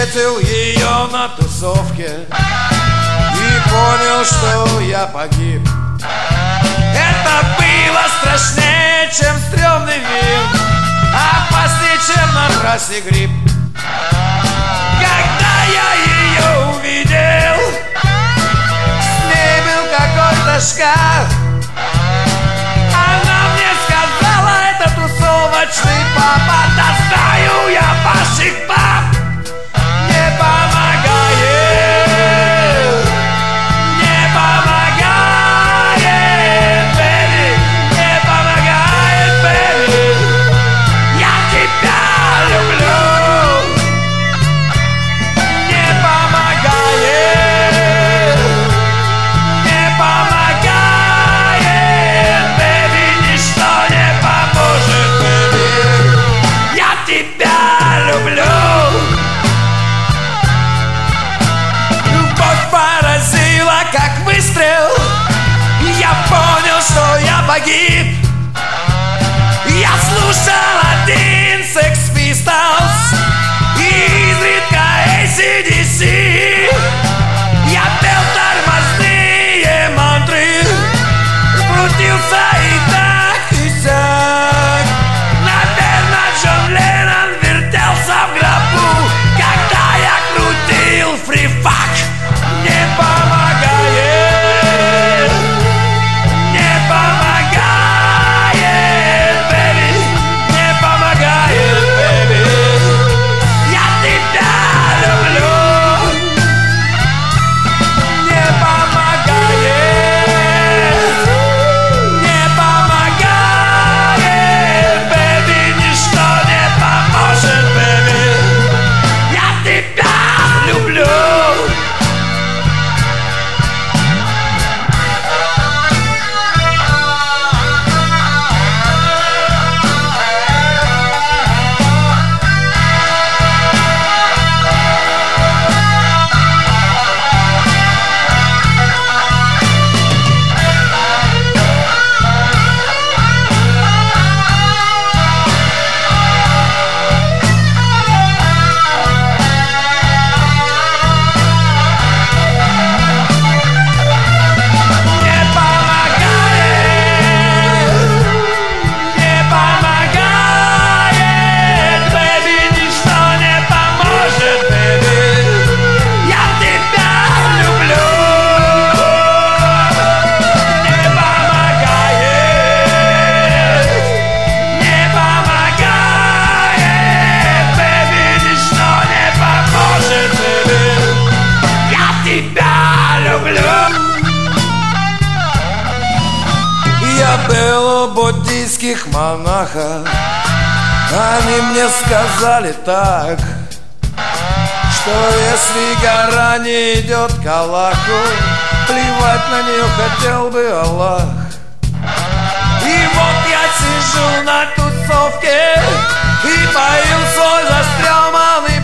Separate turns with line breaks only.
встретил ее на тусовке и понял, что я погиб. Это было страшнее, чем стрёмный вид, опаснее, чем на трассе грипп. Когда я ее увидел, с ней был какой-то шкаф. Она мне сказала, это тусовочный папа. Да знаю я ваших пап. Не помогает, не помогает, baby, не помогает, baby. Я тебя люблю. Не помогает, не помогает, baby, ничто не поможет, baby. Я тебя люблю. Любовь поразила, как выстрел. Я понял, что я погиб. Я слушал один Sex Pistols и изредка AC/DC. Я пел тормозные мантры, крутился и так, и сяк. Наверное, Джон Леннон вертелся в гробу, когда я крутил фрифак. Не помогает, не помогает, baby, не помогает, baby. Я тебя люблю. Не помогает, не помогает, baby, ничто не поможет, baby. Я тебя люблю. Я был у буддийских монахов. Они мне сказали так, что если гора не идет к Аллаху, плевать на нее хотел бы Аллах. И вот я сижу на тусовке и пою свой застрёманный